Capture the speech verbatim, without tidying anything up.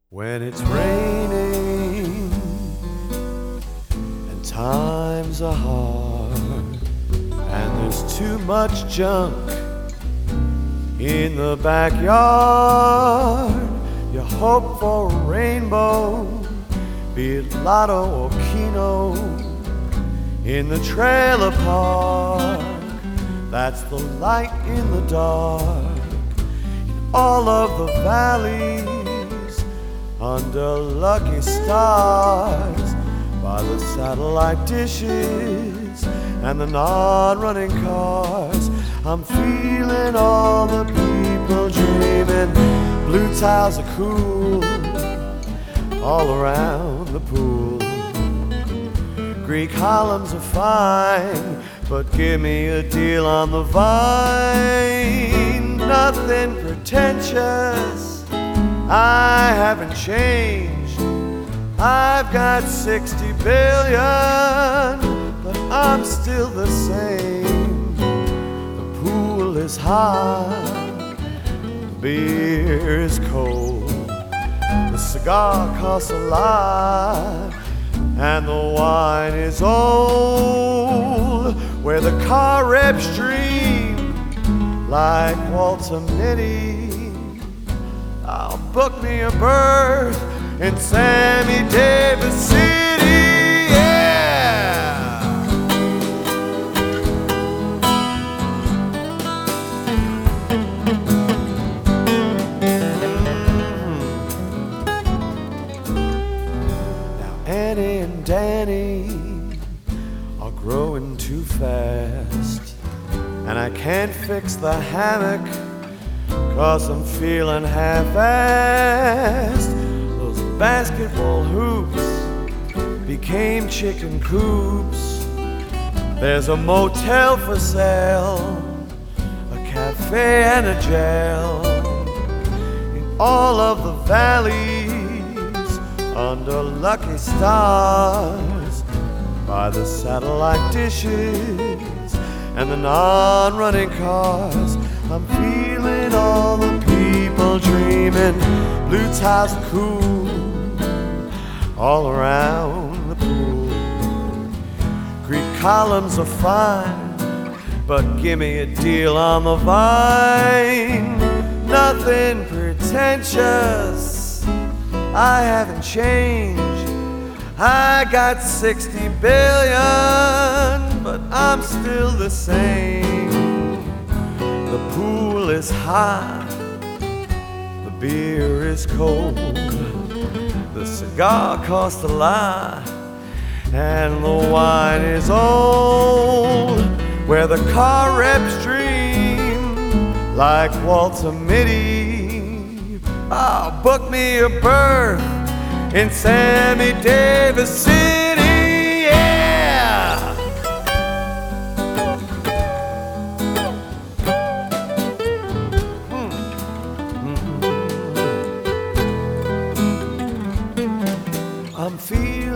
When it's raining and times are hard and there's too much junk in the backyard, you hope for a rainbow, be it lotto or keno, in the trailer park. That's the light in the dark, in all of the valleys, under lucky stars, by the satellite dishes and the non-running cars. I'm feeling all the people dreaming. Blue tiles are cool all around the pool. Greek columns are fine, but give me a deal on the vine. Nothing pretentious, I haven't changed. I've got sixty billion, but I'm still the same. The pool is hot, the beer is cold, the cigar costs a lot, and the wine is old. Where the car reps dream like Walter Mitty, I'll book me a berth in Sammy Davis City, yeah! Now Annie and Danny are growing too fast, and I can't fix the hammock 'cause I'm feeling half-assed. Those basketball hoops became chicken coops. There's a motel for sale, a cafe and a jail, in all of the valleys, under lucky stars, by the satellite dishes and the non-running cars. I'm feeling all the people dreaming. Blue tiles are cool all around the pool. Greek columns are fine, but give me a deal on the vine. Nothing pretentious, I haven't changed. I got sixty billion, but I'm still the same. The pool is hot, the beer is cold, the cigar costs a lot, and the wine is old. Where the car reps dream like Walter Mitty, oh, book me a berth in Sammy Davis City, yeah! I'm feeling